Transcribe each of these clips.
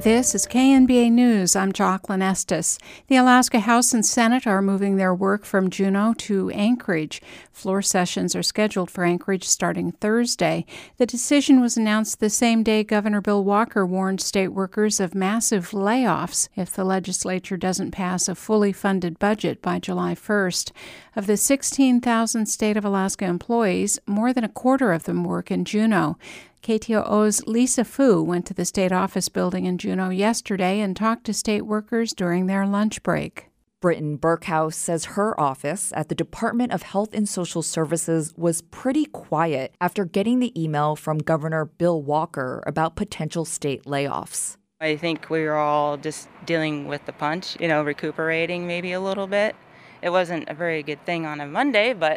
This is KNBA News. I'm Jocelyn Estes. The Alaska House and Senate are moving their work from Juneau to Anchorage. Floor sessions are scheduled for Anchorage starting Thursday. The decision was announced the same day Governor Bill Walker warned state workers of massive layoffs if the legislature doesn't pass a fully funded budget by July 1st. Of the 16,000 State of Alaska employees, more than a quarter of them work in Juneau. KTOO's Lisa Fu went to the state office building in Juneau yesterday and talked to state workers during their lunch break. Britton Burkhouse says her office at the Department of Health and Social Services was pretty quiet after getting the email from Governor Bill Walker about potential state layoffs. I think we were all just dealing with the punch, recuperating maybe a little bit. It wasn't a very good thing on a Monday, but,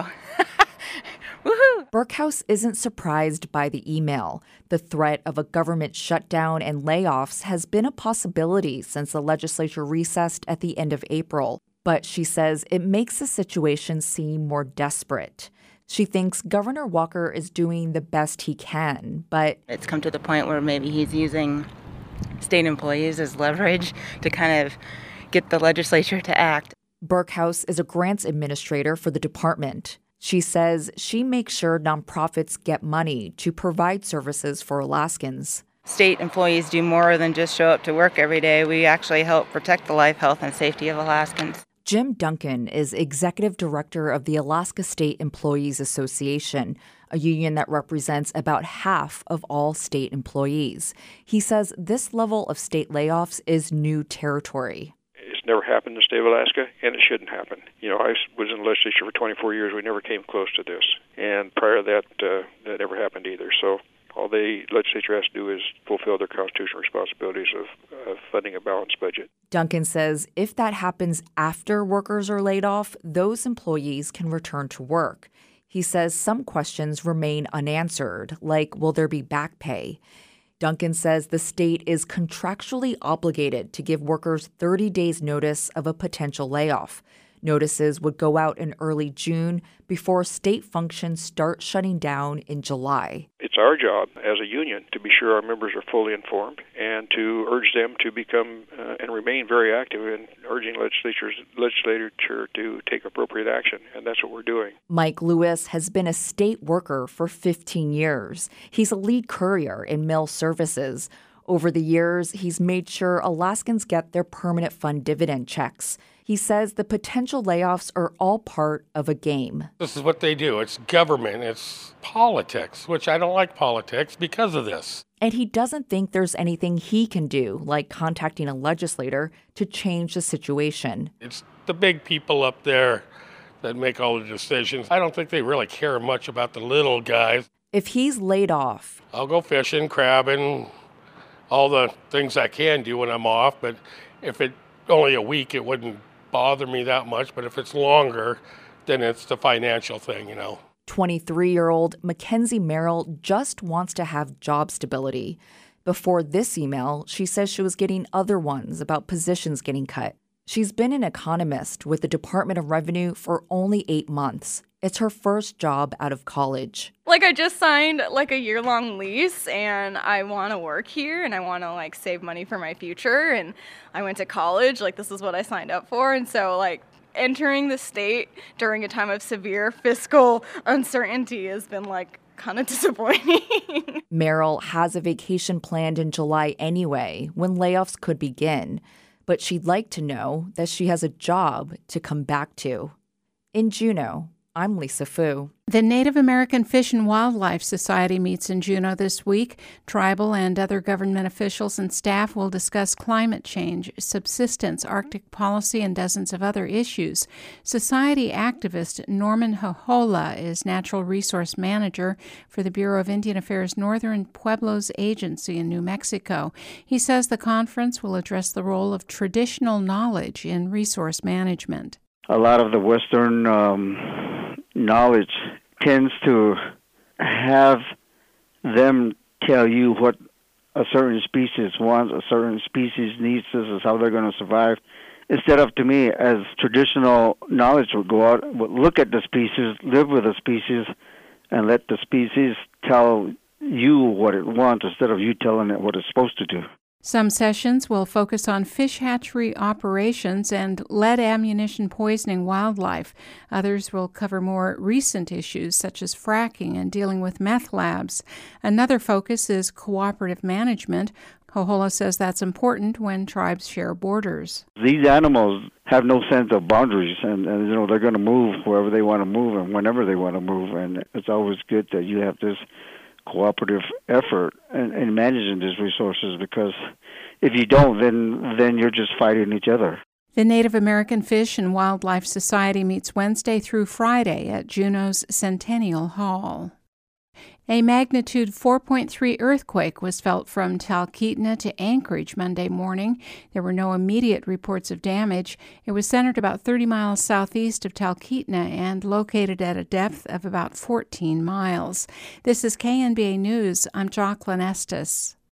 woohoo! Burkhouse isn't surprised by the email. The threat of a government shutdown and layoffs has been a possibility since the legislature recessed at the end of April. But she says it makes the situation seem more desperate. She thinks Governor Walker is doing the best he can, but it's come to the point where maybe he's using state employees as leverage to kind of get the legislature to act. Burkhouse is a grants administrator for the department. She says she makes sure nonprofits get money to provide services for Alaskans. State employees do more than just show up to work every day. We actually help protect the life, health, and safety of Alaskans. Jim Duncan is executive director of the Alaska State Employees Association, a union that represents about half of all state employees. He says this level of state layoffs is new territory. It's never happened in the state of Alaska, and it shouldn't happen. I was in the legislature for 24 years. We never came close to this. And prior to that, that never happened either. So all the legislature has to do is fulfill their constitutional responsibilities of funding a balanced budget. Duncan says if that happens after workers are laid off, those employees can return to work. He says some questions remain unanswered, like will there be back pay? Duncan says the state is contractually obligated to give workers 30 days notice of a potential layoff. Notices would go out in early June before state functions start shutting down in July. It's our job as a union to be sure our members are fully informed and to urge them to become and remain very active in urging legislature to take appropriate action, and that's what we're doing. Mike Lewis has been a state worker for 15 years. He's a lead courier in mail services. Over the years, he's made sure Alaskans get their permanent fund dividend checks. He says the potential layoffs are all part of a game. This is what they do. It's government. It's politics, which I don't like politics because of this. And he doesn't think there's anything he can do, like contacting a legislator, to change the situation. It's the big people up there that make all the decisions. I don't think they really care much about the little guys. If he's laid off, I'll go fishing, crabbing, all the things I can do when I'm off. But if it's only a week, it wouldn't bother me that much. But if it's longer, then it's the financial thing, 23-year-old Mackenzie Merrill just wants to have job stability. Before this email, she says she was getting other ones about positions getting cut. She's been an economist with the Department of Revenue for only 8 months. It's her first job out of college. I just signed a year-long lease and I want to work here and I want to save money for my future, and I went to college. This is what I signed up for, and so entering the state during a time of severe fiscal uncertainty has been kind of disappointing. Merrill has a vacation planned in July anyway, when layoffs could begin. But she'd like to know that she has a job to come back to. In Juneau, I'm Lisa Fu. The Native American Fish and Wildlife Society meets in Juneau this week. Tribal and other government officials and staff will discuss climate change, subsistence, Arctic policy, and dozens of other issues. Society activist Norman Hohola is Natural Resource Manager for the Bureau of Indian Affairs Northern Pueblos Agency in New Mexico. He says the conference will address the role of traditional knowledge in resource management. A lot of the Western knowledge tends to have them tell you what a certain species wants, a certain species needs, this is how they're going to survive. Instead of, to me, as traditional knowledge would go out, would look at the species, live with the species, and let the species tell you what it wants instead of you telling it what it's supposed to do. Some sessions will focus on fish hatchery operations and lead ammunition poisoning wildlife. Others will cover more recent issues such as fracking and dealing with meth labs. Another focus is cooperative management. Hohola says that's important when tribes share borders. These animals have no sense of boundaries, and they're going to move wherever they want to move and whenever they want to move, and it's always good that you have this cooperative effort in managing these resources, because if you don't, then you're just fighting each other. The Native American Fish and Wildlife Society meets Wednesday through Friday at Juneau's Centennial Hall. A magnitude 4.3 earthquake was felt from Talkeetna to Anchorage Monday morning. There were no immediate reports of damage. It was centered about 30 miles southeast of Talkeetna and located at a depth of about 14 miles. This is KNBA News. I'm Jocelyn Estes.